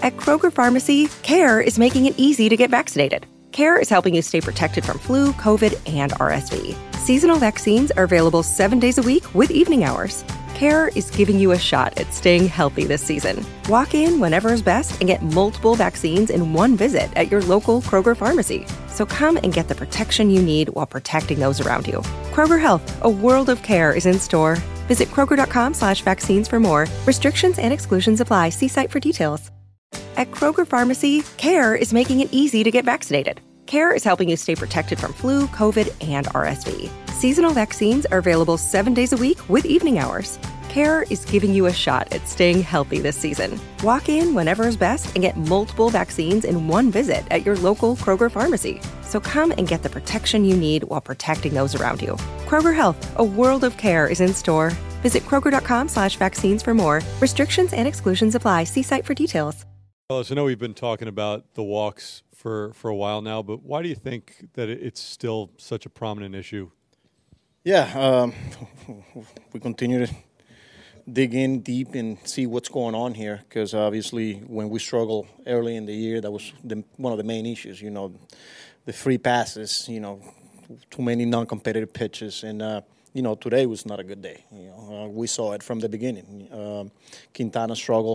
At Kroger Pharmacy, CARE is making it easy to get vaccinated. CARE is helping you stay protected from flu, COVID, and RSV. Seasonal vaccines are available 7 days a week with evening hours. CARE is giving you a shot at staying healthy this season. Walk in whenever is best and get multiple vaccines in one visit at your local Kroger Pharmacy. So come and get the protection you need while protecting those around you. Kroger Health, a world of care is in store. Visit Kroger.com/vaccines for more. Restrictions and exclusions apply. See site for details. At Kroger Pharmacy, CARE is making it easy to get vaccinated. CARE is helping you stay protected from flu, COVID, and RSV. Seasonal vaccines are available 7 days a week with evening hours. CARE is giving you a shot at staying healthy this season. Walk in whenever is best and get multiple vaccines in one visit at your local Kroger Pharmacy. So come and get the protection you need while protecting those around you. Kroger Health, a world of care is in store. Visit Kroger.com/vaccines for more. Restrictions and exclusions apply. See site for details. Well, I know we've been talking about the walks for a while now, but why do you think that it's still such a prominent issue? Yeah, we continue to dig in deep and see what's going on here, because obviously when we struggled early in the year, that was one of the main issues, the free passes, too many non-competitive pitches, and today was not a good day. We saw it from the beginning. Quintana struggled,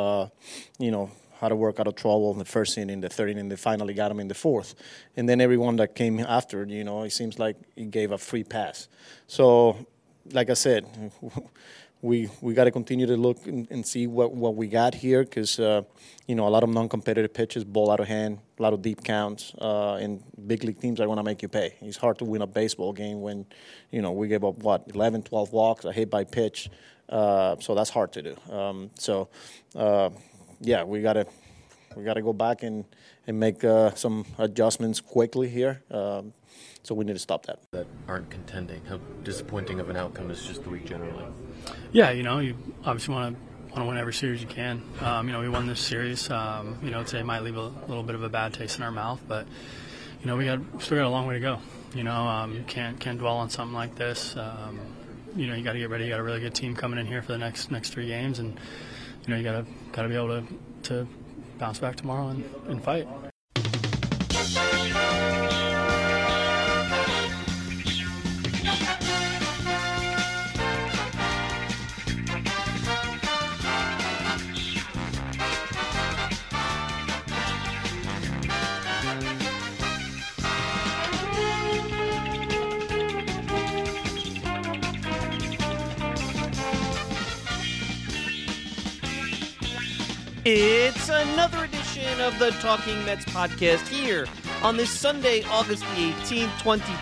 how to work out of trouble in the first inning, the third inning, they finally got him in the fourth. And then everyone that came after, it seems like he gave a free pass. So, like I said, we got to continue to look and see what we got here, because, a lot of non-competitive pitches, ball out of hand, a lot of deep counts, and big league teams are going to make you pay. It's hard to win a baseball game when, we gave up, 11, 12 walks, a hit by pitch. So that's hard to do. Yeah, we gotta go back and make some adjustments quickly here. So we need to stop that. That aren't contending. How disappointing of an outcome is just the week generally? Yeah, you obviously want to win every series you can. We won this series. Today might leave a little bit of a bad taste in our mouth, but we still got a long way to go. You can't dwell on something like this. You got to get ready. You got a really good team coming in here for the next 3 games, and you got to be able to bounce back tomorrow and fight. It's another edition of the Talking Mets podcast here on this Sunday, August the 18th,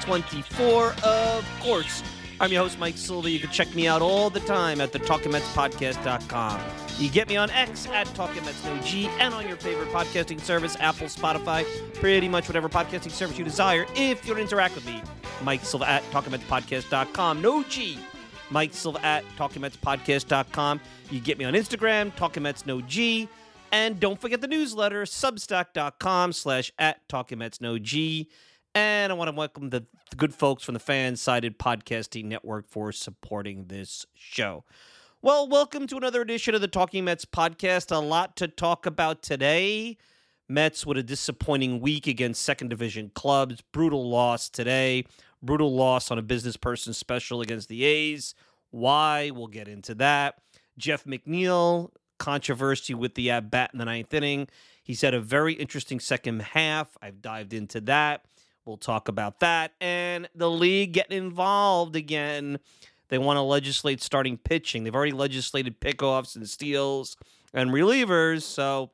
2024. Of course, I'm your host, Mike Silva. You can check me out all the time at the TalkingMetsPodcast.com. You get me on X at TalkingMetsNoG and on your favorite podcasting service, Apple, Spotify, pretty much whatever podcasting service you desire. If you want to interact with me, Mike Silva at TalkingMetsPodcast.com. No G. Mike Silva at TalkingMetsPodcast.com. You get me on Instagram, TalkingMetsNoG. And don't forget the newsletter, Substack.com/at TalkingMetsNoG. And I want to welcome the good folks from the Fan-Sided Podcasting Network for supporting this show. Well, welcome to another edition of the Talking Mets podcast. A lot to talk about today. Mets with a disappointing week against second division clubs. Brutal loss today. Brutal loss on a business person special against the A's. Why? We'll get into that. Jeff McNeil, controversy with the at-bat in the ninth inning. He's had a very interesting second half. I've dived into that. We'll talk about that. And the league getting involved again. They want to legislate starting pitching. They've already legislated pickoffs and steals and relievers, so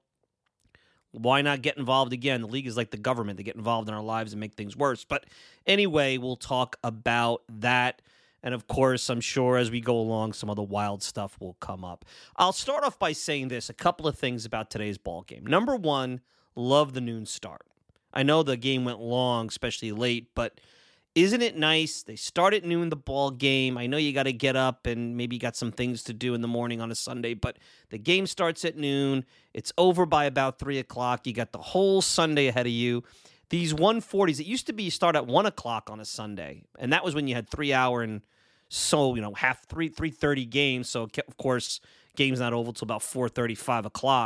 why not get involved again? The league is like the government. They get involved in our lives and make things worse. But anyway, we'll talk about that. And of course, I'm sure as we go along, some of the wild stuff will come up. I'll start off by saying this, a couple of things about today's ball game. Number one, love the noon start. I know the game went long, especially late, but isn't it nice? They start at noon, the ball game. I know you got to get up and maybe you got some things to do in the morning on a Sunday, but the game starts at noon. It's over by about 3 o'clock. You got the whole Sunday ahead of you. These 140s, it used to be you start at 1 o'clock on a Sunday, and that was when you had 3 hour and so, half 3:30 games. So, of course, game's not over till about 4:30, 5 o'clock.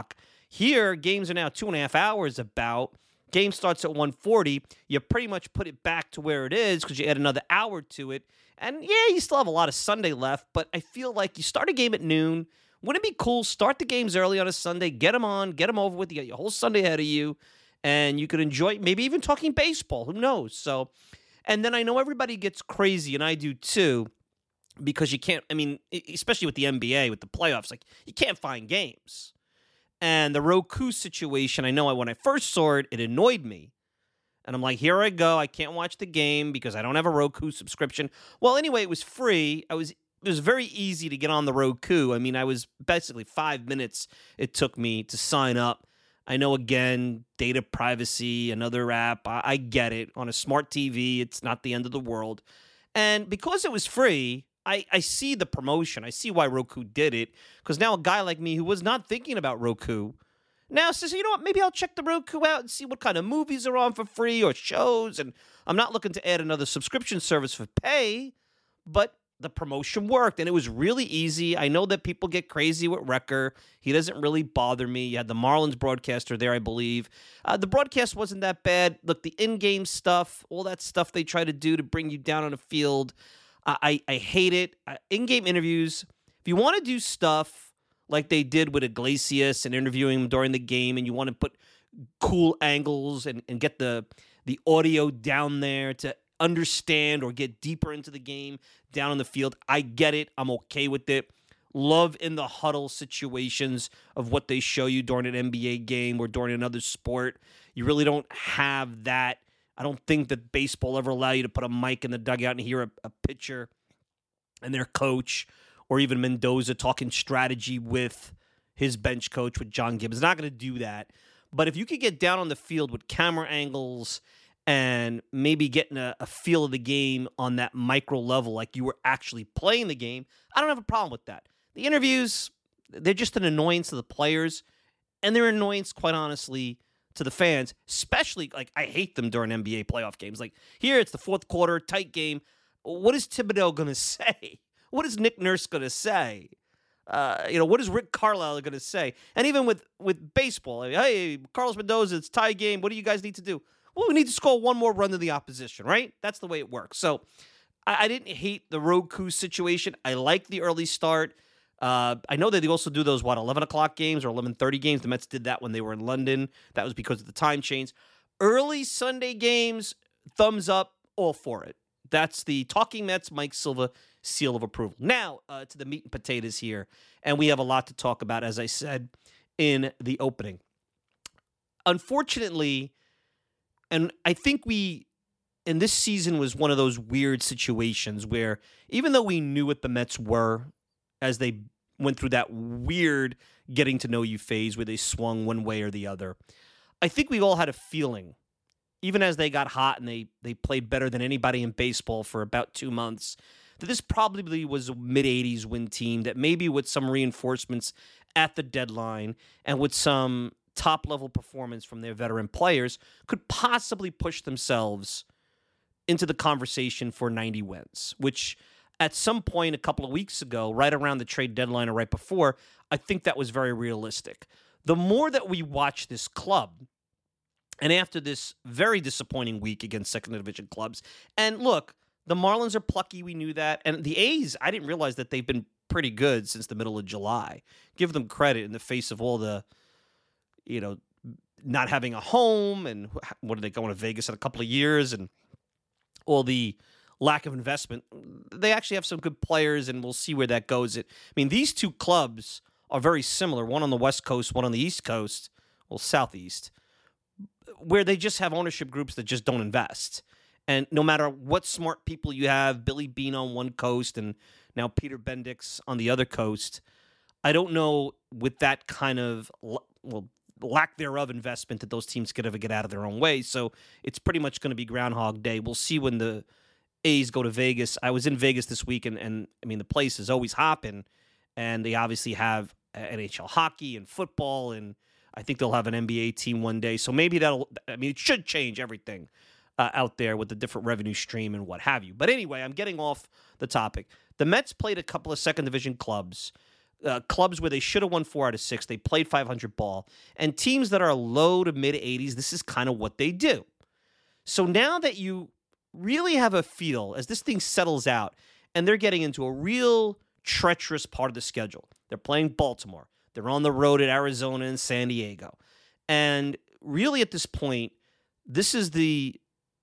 Here, games are now 2.5 hours about. Game starts at 1:40. You pretty much put it back to where it is because you add another hour to it. And yeah, you still have a lot of Sunday left, but I feel like you start a game at noon. Wouldn't it be cool? Start the games early on a Sunday, get them on, get them over with. You got your whole Sunday ahead of you, and you could enjoy maybe even talking baseball. Who knows? So, and then I know everybody gets crazy, and I do too, because you can't, I mean, especially with the NBA, with the playoffs, like you can't find games. And the Roku situation, I know when I first saw it, it annoyed me. And I'm like, here I go. I can't watch the game because I don't have a Roku subscription. Well, anyway, it was free. It was very easy to get on the Roku. I mean, I was basically 5 minutes it took me to sign up. I know, again, data privacy, another app. I get it. On a smart TV, it's not the end of the world. And because it was free, I see the promotion. I see why Roku did it. Because now a guy like me who was not thinking about Roku now says, you know what, maybe I'll check the Roku out and see what kind of movies are on for free or shows. And I'm not looking to add another subscription service for pay, but the promotion worked, and it was really easy. I know that people get crazy with Wrecker. He doesn't really bother me. You had the Marlins broadcaster there, I believe. The broadcast wasn't that bad. Look, the in-game stuff, all that stuff they try to do to bring you down on the field, I hate it. In-game interviews, if you want to do stuff like they did with Iglesias and interviewing him during the game, and you want to put cool angles and get the audio down there to understand or get deeper into the game down on the field, I get it. I'm okay with it. Love in the huddle situations of what they show you during an NBA game or during another sport. You really don't have that. I don't think that baseball ever allow you to put a mic in the dugout and hear a pitcher and their coach, or even Mendoza talking strategy with his bench coach, with John Gibbons. Not going to do that. But if you could get down on the field with camera angles and maybe getting a feel of the game on that micro level like you were actually playing the game, I don't have a problem with that. The interviews, they're just an annoyance to the players, and they're an annoyance, quite honestly, to the fans, especially, like, I hate them during NBA playoff games. Like, here it's the fourth quarter, tight game. What is Thibodeau going to say? What is Nick Nurse going to say? What is Rick Carlisle going to say? And even with baseball, hey, Carlos Mendoza, it's tie game. What do you guys need to do? Well, we need to score one more run to the opposition, right? That's the way it works. So I didn't hate the Roku situation. I like the early start. I know that they also do those, 11 o'clock games or 11:30 games. The Mets did that when they were in London. That was because of the time change. Early Sunday games, thumbs up, all for it. That's the Talking Mets, Mike Silva, seal of approval. Now, to the meat and potatoes here, and we have a lot to talk about, as I said in the opening. Unfortunately, and I think and this season was one of those weird situations where even though we knew what the Mets were as they went through that weird getting to know you phase where they swung one way or the other, I think we all had a feeling, even as they got hot and they played better than anybody in baseball for about 2 months, that this probably was a mid-'80s win team that maybe with some reinforcements at the deadline and with some top-level performance from their veteran players could possibly push themselves into the conversation for 90 wins, which at some point a couple of weeks ago, right around the trade deadline or right before, I think that was very realistic. The more that we watch this club, and after this very disappointing week against second division clubs, and look, the Marlins are plucky, we knew that, and the A's, I didn't realize that they've been pretty good since the middle of July. Give them credit in the face of all the, not having a home, and what are they going to Vegas in a couple of years, and all the lack of investment. They actually have some good players, and we'll see where that goes. These two clubs are very similar, one on the West Coast, one on the East Coast, well, Southeast, where they just have ownership groups that just don't invest. And no matter what smart people you have, Billy Beane on one coast and now Peter Bendix on the other coast, I don't know with that kind of, lack thereof investment that those teams could ever get out of their own way. So it's pretty much going to be Groundhog Day. We'll see when the A's go to Vegas. I was in Vegas this week, and the place is always hopping, and they obviously have NHL hockey and football, and I think they'll have an NBA team one day. So maybe it should change everything out there with the different revenue stream and what have you. But anyway, I'm getting off the topic. The Mets played a couple of second division clubs. clubs where they should have won 4 out of 6. They played 500 ball. And teams that are low to mid 80s, this is kind of what they do. So now that you really have a feel as this thing settles out and they're getting into a real treacherous part of the schedule. They're playing Baltimore. They're on the road at Arizona and San Diego. And really at this point, this is the,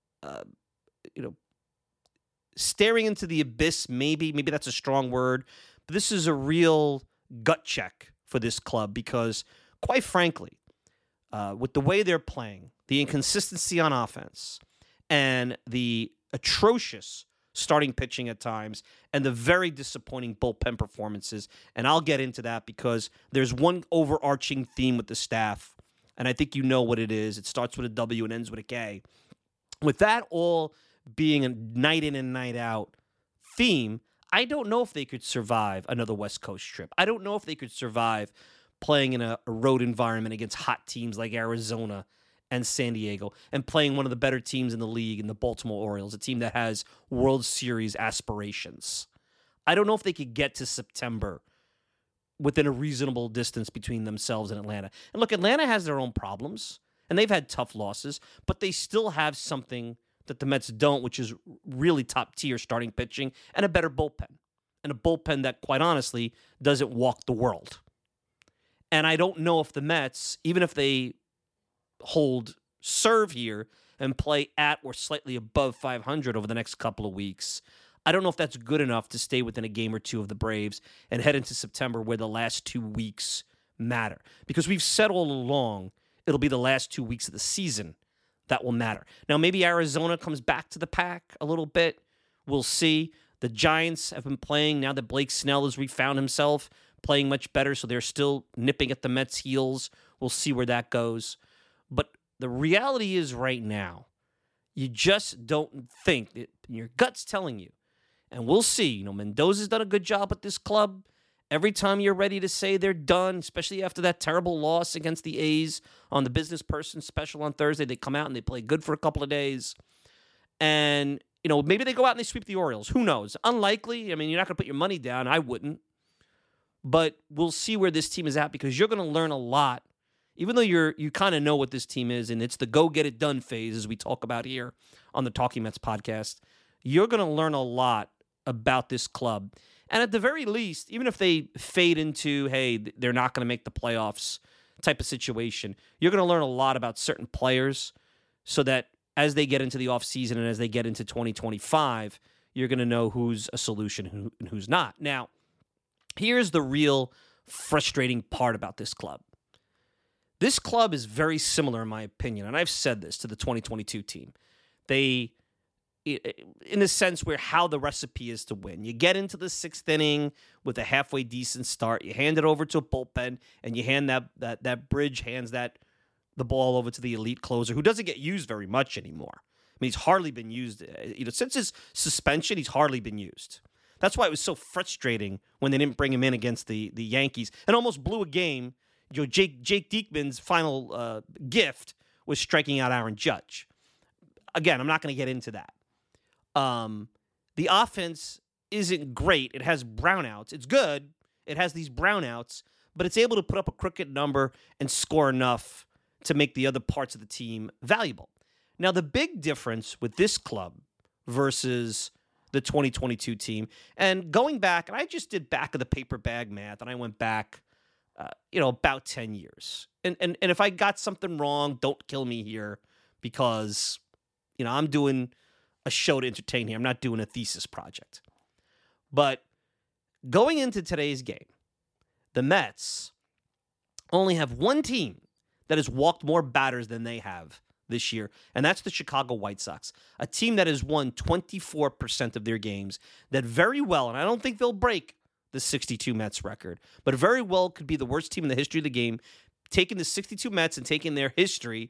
staring into the abyss, maybe that's a strong word, but this is a real gut check for this club because, quite frankly, with the way they're playing, the inconsistency on offense, and the atrocious starting pitching at times, and the very disappointing bullpen performances, and I'll get into that because there's one overarching theme with the staff, and I think you know what it is. It starts with a W and ends with a K. With that all being a night in and night out theme, I don't know if they could survive another West Coast trip. I don't know if they could survive playing in a road environment against hot teams like Arizona and San Diego and playing one of the better teams in the league in the Baltimore Orioles, a team that has World Series aspirations. I don't know if they could get to September within a reasonable distance between themselves and Atlanta. And look, Atlanta has their own problems, and they've had tough losses, but they still have something that the Mets don't, which is really top-tier starting pitching and a better bullpen, and a bullpen that, quite honestly, doesn't walk the world. And I don't know if the Mets, even if they hold serve here and play at or slightly above 500 over the next couple of weeks, I don't know if that's good enough to stay within a game or two of the Braves and head into September where the last 2 weeks matter. Because we've said all along it'll be the last 2 weeks of the season that will matter. Now, maybe Arizona comes back to the pack a little bit. We'll see. The Giants have been playing now that Blake Snell has refound himself, playing much better, so they're still nipping at the Mets' heels. We'll see where that goes. But the reality is right now, you just don't think, your gut's telling you, and we'll see. Mendoza's done a good job at this club. Every time you're ready to say they're done, especially after that terrible loss against the A's on the business person special on Thursday, they come out and they play good for a couple of days. And, maybe they go out and they sweep the Orioles. Who knows? Unlikely. You're not going to put your money down. I wouldn't. But we'll see where this team is at because you're going to learn a lot. Even though you kind of know what this team is, and it's the go-get-it-done phase, as we talk about here on the Talking Mets podcast, you're going to learn a lot about this club. And at the very least, even if they fade into, hey, they're not going to make the playoffs type of situation, you're going to learn a lot about certain players so that as they get into the offseason and as they get into 2025, you're going to know who's a solution and who's not. Now, here's the real frustrating part about this club. This club is very similar, in my opinion, and I've said this to the 2022 team. They, in a sense, where how the recipe is to win. You get into the 6th inning with a halfway decent start. You hand it over to a bullpen, and you hand that Bridge hands the ball over to the elite closer, who doesn't get used very much anymore. He's hardly been used. Since his suspension, he's hardly been used. That's why it was so frustrating when they didn't bring him in against the Yankees and almost blew a game. Jake Diekman's final gift was striking out Aaron Judge. Again, I'm not going to get into that. The offense isn't great. It has brownouts. It's good. It has these brownouts, but it's able to put up a crooked number and score enough to make the other parts of the team valuable. Now, the big difference with this club versus the 2022 team, and going back, and I just did back of the paper bag math, and I went back about 10 years. And if I got something wrong, don't kill me here because, I'm doing a show to entertain here. I'm not doing a thesis project. But going into today's game, the Mets only have one team that has walked more batters than they have this year, and that's the Chicago White Sox, a team that has won 24% of their games, that very well, and I don't think they'll break the 62 Mets record, but very well could be the worst team in the history of the game, taking the 62 Mets and taking their history,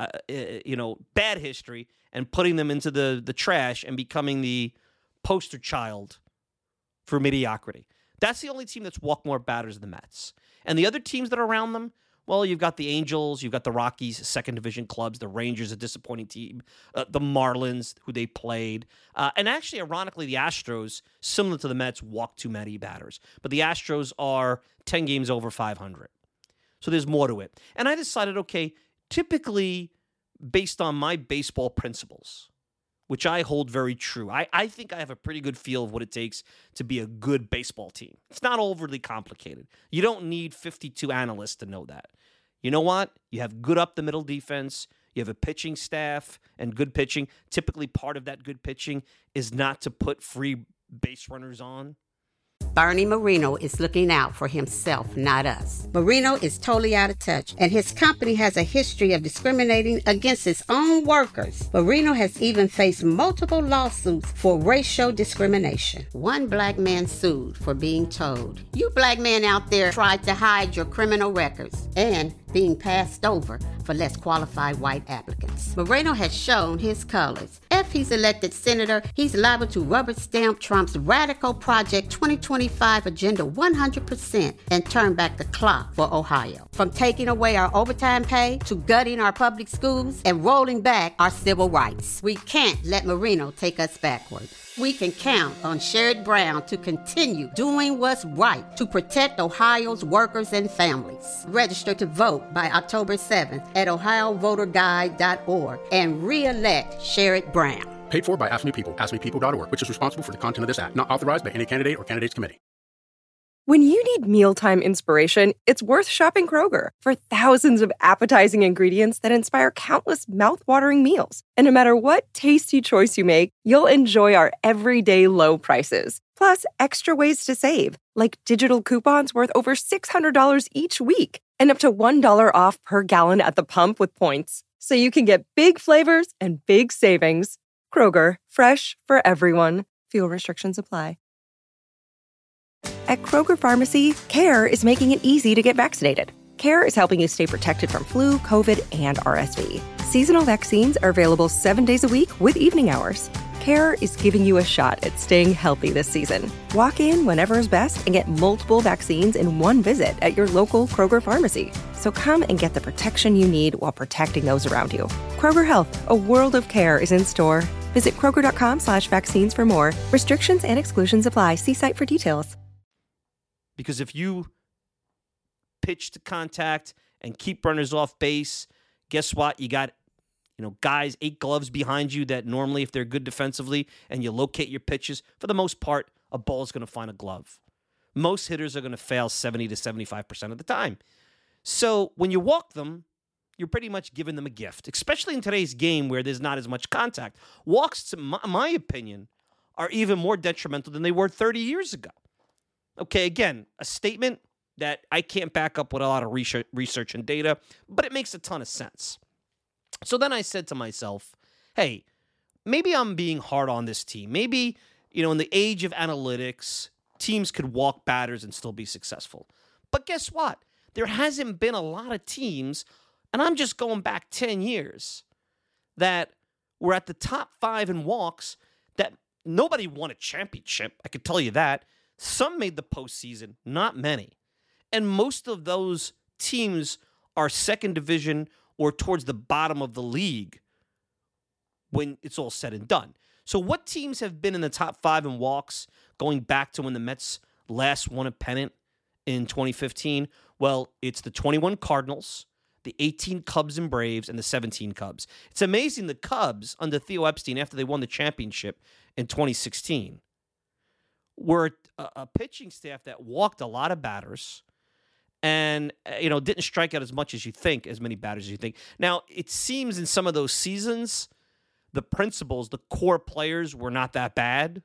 bad history, and putting them into the trash and becoming the poster child for mediocrity. That's the only team that's walked more batters than the Mets. And the other teams that are around them, Well, you've got the Angels, you've got the Rockies, second division clubs, the Rangers, a disappointing team, the Marlins, who they played. And actually, ironically, the Astros, similar to the Mets, walk too many batters. But the Astros are 10 games over 500. So there's more to it. And I decided, okay, typically based on my baseball principles, which I hold very true, I think I have a pretty good feel of what it takes to be a good baseball team. It's not overly complicated. You don't need 52 analysts to know that. You know what? You have good up-the-middle defense. You have a pitching staff and good pitching. Typically, part of that good pitching is not to put free base runners on. Bernie Marino is looking out for himself, not us. Marino is totally out of touch, and his company has a history of discriminating against its own workers. Marino has even faced multiple lawsuits for racial discrimination. One black man sued for being told, "You black men out there tried to hide your criminal records," and being passed over for less qualified white applicants. Moreno has shown his colors. If he's elected senator, he's liable to rubber stamp Trump's radical Project 2025 agenda 100% and turn back the clock for Ohio. From taking away our overtime pay to gutting our public schools and rolling back our civil rights. We can't let Marino take us backward. We can count on Sherrod Brown to continue doing what's right to protect Ohio's workers and families. Register to vote by October 7th at ohiovoterguide.org and re-elect Sherrod Brown. Paid for by Ask Me People, askmepeople.org, which is responsible for the content of this act. Not authorized by any candidate or candidates committee. When you need mealtime inspiration, it's worth shopping Kroger for thousands of appetizing ingredients that inspire countless mouth-watering meals. And no matter what tasty choice you make, you'll enjoy our everyday low prices. Plus, extra ways to save, like digital coupons worth over $600 each week and up to $1 off per gallon at the pump with points. So you can get big flavors and big savings. Kroger, fresh for everyone. Fuel restrictions apply. At Kroger Pharmacy, CARE is making it easy to get vaccinated. CARE is helping you stay protected from flu, COVID, and RSV. Seasonal vaccines are available 7 days a week with evening hours. CARE is giving you a shot at staying healthy this season. Walk in whenever is best and get multiple vaccines in one visit at your local Kroger Pharmacy. So come and get the protection you need while protecting those around you. Kroger Health, a world of care, is in store. Visit Kroger.com/vaccines for more. Restrictions and exclusions apply. See site for details. Because if you pitch to contact and keep runners off base, guess what? You got, guys, 8 gloves behind you that normally, if they're good defensively, and you locate your pitches, for the most part, a ball is going to find a glove. Most hitters are going to fail 70 to 75% of the time. So when you walk them, you're pretty much giving them a gift, especially in today's game where there's not as much contact. Walks, in my opinion, are even more detrimental than they were 30 years ago. Okay, again, a statement that I can't back up with a lot of research and data, but it makes a ton of sense. So then I said to myself, hey, maybe I'm being hard on this team. Maybe, in the age of analytics, teams could walk batters and still be successful. But guess what? There hasn't been a lot of teams, and I'm just going back 10 years, that were at the top 5 in walks that nobody won a championship. I could tell you that. Some made the postseason, not many. And most of those teams are second division or towards the bottom of the league when it's all said and done. So what teams have been in the top 5 in walks going back to when the Mets last won a pennant in 2015? Well, it's the 21 Cardinals, the 18 Cubs and Braves, and the 17 Cubs. It's amazing the Cubs, under Theo Epstein, after they won the championship in 2016, were a pitching staff that walked a lot of batters and, didn't strike out as much as you think, as many batters as you think. Now, it seems in some of those seasons, the principals, the core players were not that bad.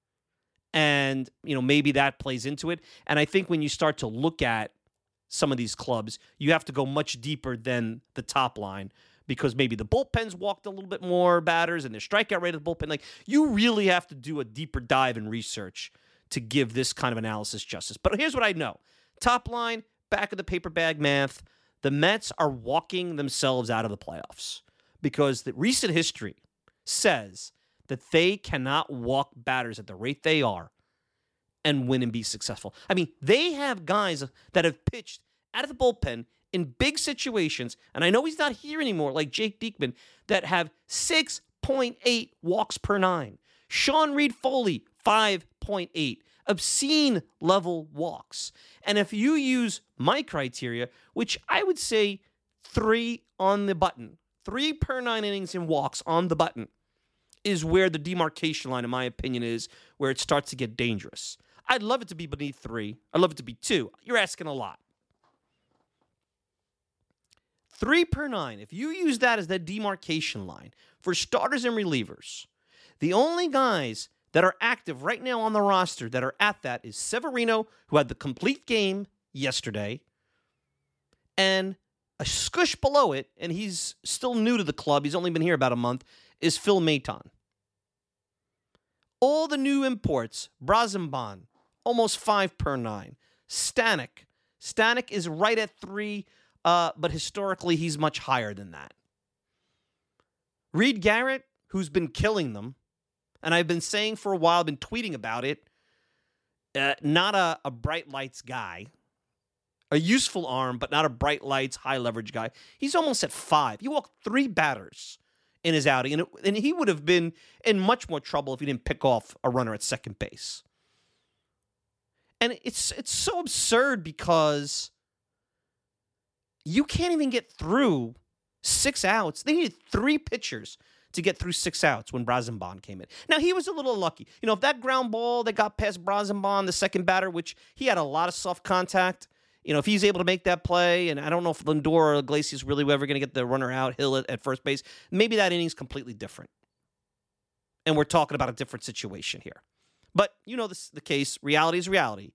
And, maybe that plays into it. And I think when you start to look at some of these clubs, you have to go much deeper than the top line, because maybe the bullpens walked a little bit more batters and their strikeout rate of the bullpen. Like, you really have to do a deeper dive in research to give this kind of analysis justice. But here's what I know. Top line, back of the paper bag math, the Mets are walking themselves out of the playoffs because the recent history says that they cannot walk batters at the rate they are and win and be successful. I mean, they have guys that have pitched out of the bullpen in big situations, and I know he's not here anymore, like Jake Diekman, that have 6.8 walks per 9. Sean Reed-Foley, 5.8. Obscene level walks. And if you use my criteria, which I would say 3 on the button, 3 per 9 innings in walks on the button, is where the demarcation line, in my opinion, is where it starts to get dangerous. I'd love it to be beneath 3. I'd love it to be 2. You're asking a lot. 3 per 9, if you use that as that demarcation line for starters and relievers, the only guys that are active right now on the roster that are at that is Severino, who had the complete game yesterday, and a scoosh below it, and he's still new to the club, he's only been here about a month, is Phil Maton. All the new imports, Brazenban, almost 5 per 9. Stanek is right at 3, but historically he's much higher than that. Reed Garrett, who's been killing them, and I've been saying for a while, I've been tweeting about it, not a bright lights guy. A useful arm, but not a bright lights, high leverage guy. He's almost at 5. He walked 3 batters in his outing, and he would have been in much more trouble if he didn't pick off a runner at second base. And it's so absurd because you can't even get through 6 outs. They needed 3 pitchers to get through 6 outs when Brazenban came in. Now, he was a little lucky. You know, if that ground ball that got past Brazenban, the second batter, which he had a lot of soft contact, you know, if he's able to make that play, and I don't know if Lindor or Iglesias really were ever going to get the runner out, Hill at first base, maybe that inning's completely different. And we're talking about a different situation here. But, you know, this is the case. Reality is reality.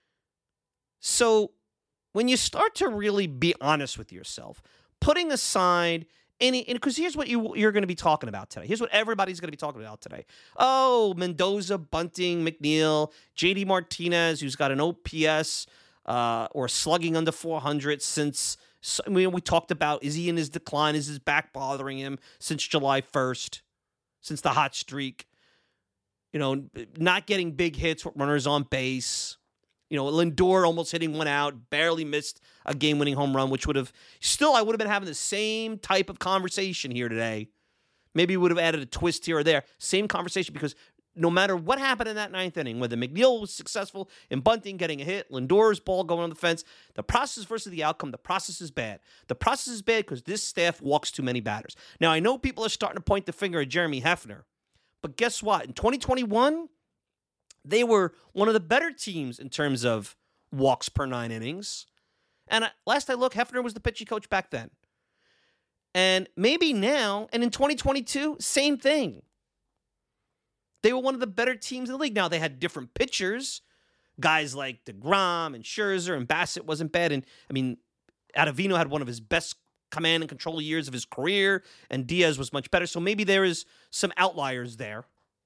So when you start to really be honest with yourself, putting aside because here's what you're going to be talking about today. Here's what everybody's going to be talking about today. Oh, Mendoza, Bunting, McNeil, JD Martinez, who's got an OPS or slugging under 400 since, we talked about, is he in his decline? Is his back bothering him since July 1st, since the hot streak? You know, not getting big hits with runners on base. You know, Lindor almost hitting one out, barely missed a game-winning home run, which I would have been having the same type of conversation here today. Maybe we would have added a twist here or there. Same conversation, because no matter what happened in that 9th inning, whether McNeil was successful in bunting, getting a hit, Lindor's ball going on the fence, the process versus the outcome, the process is bad. The process is bad because this staff walks too many batters. Now, I know people are starting to point the finger at Jeremy Hefner, but guess what? In 2021, they were one of the better teams in terms of walks per 9 innings. And last I looked, Hefner was the pitching coach back then. And maybe now, and in 2022, same thing. They were one of the better teams in the league. Now, they had different pitchers. Guys like DeGrom and Scherzer and Bassett wasn't bad. And, I mean, Ottavino had one of his best command and control years of his career, and Diaz was much better. So maybe there is some outliers there.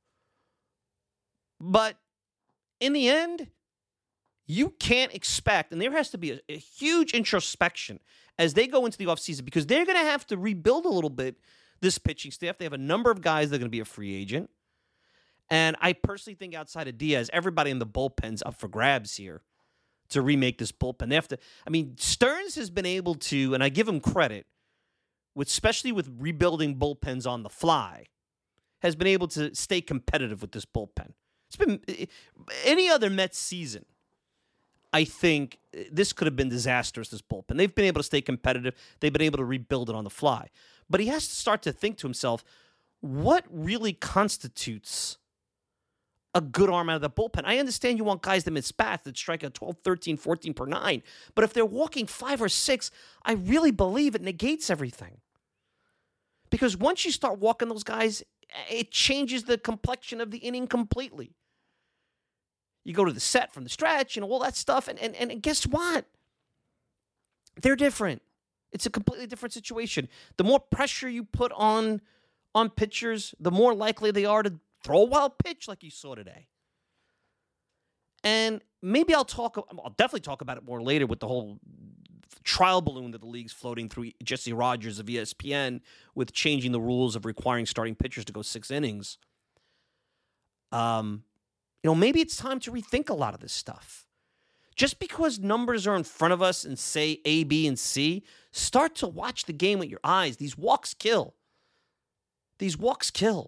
But in the end, you can't expect, and there has to be a huge introspection as they go into the offseason, because they're going to have to rebuild a little bit this pitching staff. They have a number of guys that are going to be a free agent. And I personally think outside of Diaz, everybody in the bullpen's up for grabs here to remake this bullpen. They have to, I mean, Stearns has been able to, and I give him credit, especially with rebuilding bullpens on the fly, has been able to stay competitive with this bullpen. It's been any other Mets season, I think this could have been disastrous, this bullpen. They've been able to stay competitive. They've been able to rebuild it on the fly. But he has to start to think to himself, what really constitutes a good arm out of the bullpen? I understand you want guys that miss bats that strike at 12, 13, 14 per 9. But if they're walking 5 or 6, I really believe it negates everything. Because once you start walking those guys, it changes the complexion of the inning completely. You go to the set from the stretch and all that stuff, and guess what? They're different. It's a completely different situation. The more pressure you put on pitchers, the more likely they are to throw a wild pitch like you saw today. And maybe I'll definitely talk about it more later with the whole trial balloon that the league's floating through Jesse Rogers of ESPN with changing the rules of requiring starting pitchers to go 6 innings. Maybe it's time to rethink a lot of this stuff. Just because numbers are in front of us and say A, B, and C, start to watch the game with your eyes. These walks kill. These walks kill.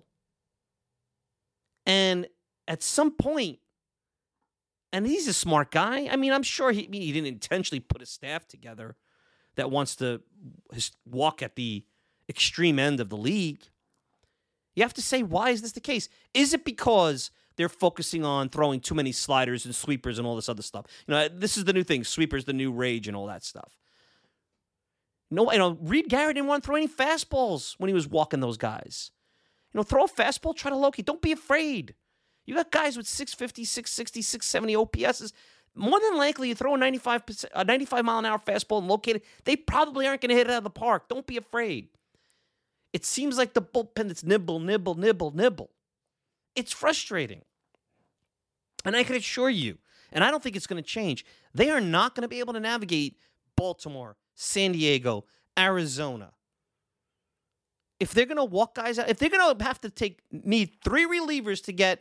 And at some point, and he's a smart guy. I mean, I'm sure he didn't intentionally put a staff together that wants to walk at the extreme end of the league. You have to say, why is this the case? Is it because they're focusing on throwing too many sliders and sweepers and all this other stuff? This is the new thing. Sweepers, the new rage and all that stuff. No, Reed Garrett didn't want to throw any fastballs when he was walking those guys. Throw a fastball, try to locate. Don't be afraid. You got guys with 650, 660, 670 OPSs. More than likely, you throw a 95 mile an hour fastball and locate it. They probably aren't going to hit it out of the park. Don't be afraid. It seems like the bullpen that's nibble, nibble, nibble, nibble. It's frustrating. And I can assure you, and I don't think it's going to change, they are not going to be able to navigate Baltimore, San Diego, Arizona. If they're going to walk guys out, if they're going to have to need 3 relievers to get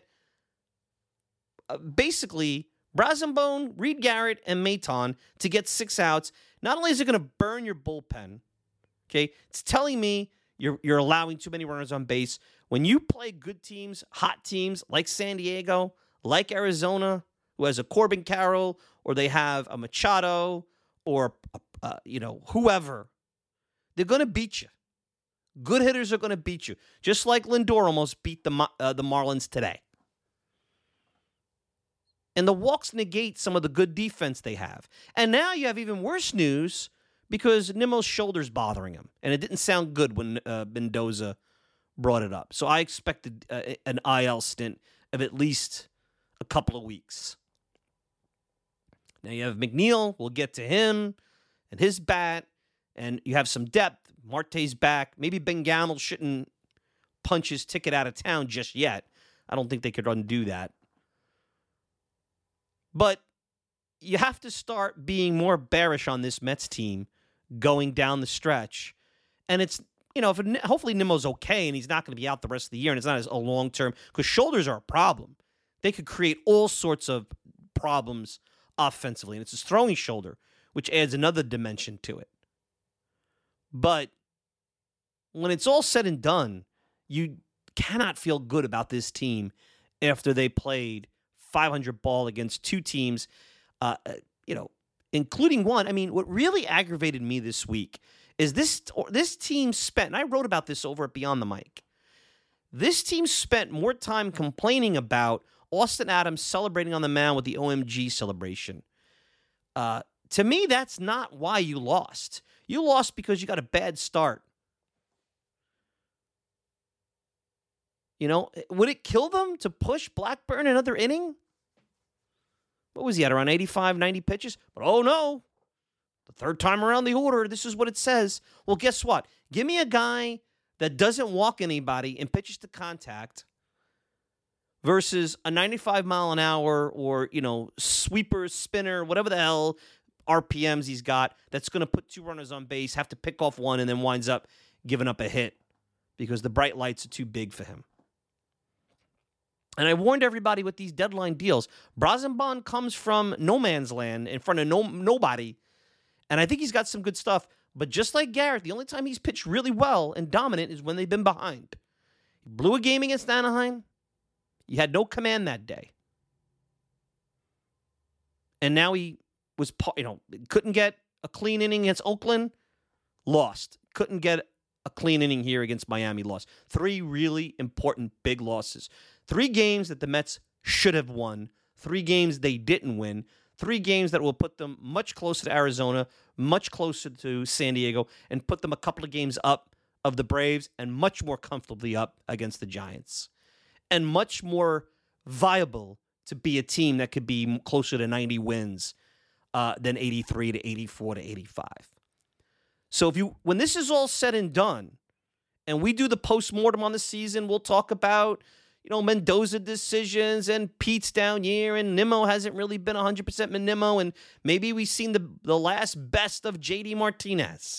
basically Brazenbone, Reed Garrett, and Maton to get 6 outs, not only is it going to burn your bullpen, okay, it's telling me you're allowing too many runners on base. When you play good teams, hot teams like San Diego, like Arizona, who has a Corbin Carroll, or they have a Machado, or whoever, they're going to beat you. Good hitters are going to beat you, just like Lindor almost beat the Marlins today. And the walks negate some of the good defense they have. And now you have even worse news because Nimmo's shoulder's bothering him. And it didn't sound good when Mendoza brought it up. So I expected an IL stint of at least a couple of weeks. Now you have McNeil. We'll get to him and his bat. And you have some depth. Marte's back. Maybe Ben Gamel shouldn't punch his ticket out of town just yet. I don't think they could undo that. But you have to start being more bearish on this Mets team going down the stretch. And it's, hopefully Nimmo's okay and he's not going to be out the rest of the year and it's not as a long-term, because shoulders are a problem. They could create all sorts of problems offensively. And it's his throwing shoulder, which adds another dimension to it. But when it's all said and done, you cannot feel good about this team after they played 500 ball against 2 teams, including one. I mean, what really aggravated me this week is this team spent, and I wrote about this over at Beyond the Mic, this team spent more time complaining about Austin Adams celebrating on the mound with the OMG celebration. To me, that's not why you lost. You lost because you got a bad start. Would it kill them to push Blackburn another inning? What was he at, around 85, 90 pitches? But oh no, the third time around the order, this is what it says. Well, guess what? Give me a guy that doesn't walk anybody and pitches to contact versus a 95 mile an hour or, sweeper, spinner, whatever the hell RPMs he's got, that's going to put 2 runners on base, have to pick off one, and then winds up giving up a hit because the bright lights are too big for him. And I warned everybody with these deadline deals, Brazenbond comes from no man's land in front of nobody, and I think he's got some good stuff. But just like Garrett, the only time he's pitched really well and dominant is when they've been behind. He blew a game against Anaheim. He had no command that day. And now he was, couldn't get a clean inning against Oakland, lost. Couldn't get a clean inning here against Miami, lost. 3 really important big losses. 3 games that the Mets should have won. 3 games they didn't win. 3 games that will put them much closer to Arizona, much closer to San Diego, and put them a couple of games up of the Braves and much more comfortably up against the Giants. And much more viable to be a team that could be closer to 90 wins than 83 to 84 to 85. So when this is all said and done, and we do the postmortem on the season, we'll talk about, Mendoza decisions and Pete's down year and Nimmo hasn't really been 100% Nimmo, and maybe we've seen the last best of JD Martinez.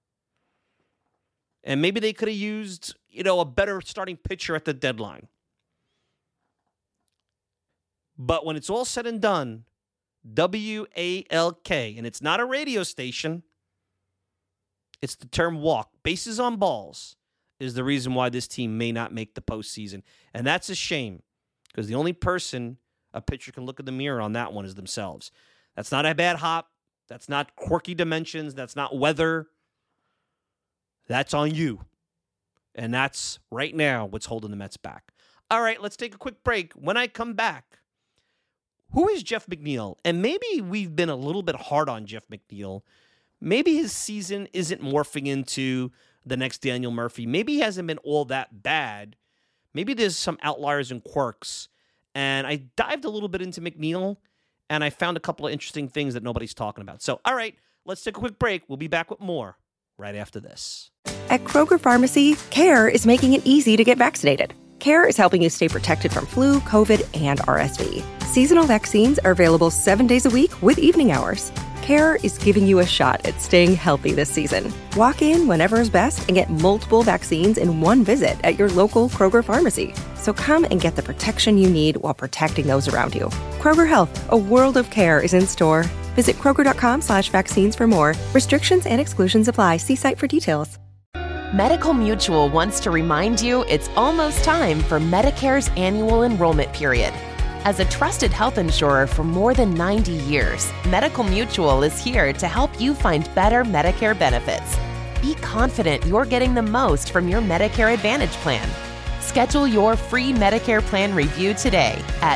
And maybe they could have used, a better starting pitcher at the deadline. But when it's all said and done, W-A-L-K. And it's not a radio station. It's the term walk. Bases on balls is the reason why this team may not make the postseason. And that's a shame because the only person a pitcher can look in the mirror on that one is themselves. That's not a bad hop. That's not quirky dimensions. That's not weather. That's on you. And that's right now what's holding the Mets back. All right, let's take a quick break. When I come back, who is Jeff McNeil? And maybe we've been a little bit hard on Jeff McNeil. Maybe his season isn't morphing into the next Daniel Murphy. Maybe he hasn't been all that bad. Maybe there's some outliers and quirks. And I dived a little bit into McNeil, and I found a couple of interesting things that nobody's talking about. So, all right, let's take a quick break. We'll be back with more right after this. At Kroger Pharmacy, CARE is making it easy to get vaccinated. CARE is helping you stay protected from flu, COVID, and RSV. Seasonal vaccines are available 7 days a week with evening hours. CARE is giving you a shot at staying healthy this season. Walk in whenever is best and get multiple vaccines in one visit at your local Kroger Pharmacy. So come and get the protection you need while protecting those around you. Kroger Health, a world of care is in store. Visit Kroger.com/vaccines for more. Restrictions and exclusions apply. See site for details. Medical Mutual wants to remind you it's almost time for Medicare's annual enrollment period. As a trusted health insurer for more than 90 years, Medical Mutual is here to help you find better Medicare benefits. Be confident you're getting the most from your Medicare Advantage plan. Schedule your free Medicare plan review today at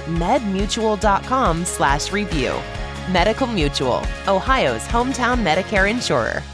medmutual.com/review. Medical Mutual, Ohio's hometown Medicare insurer.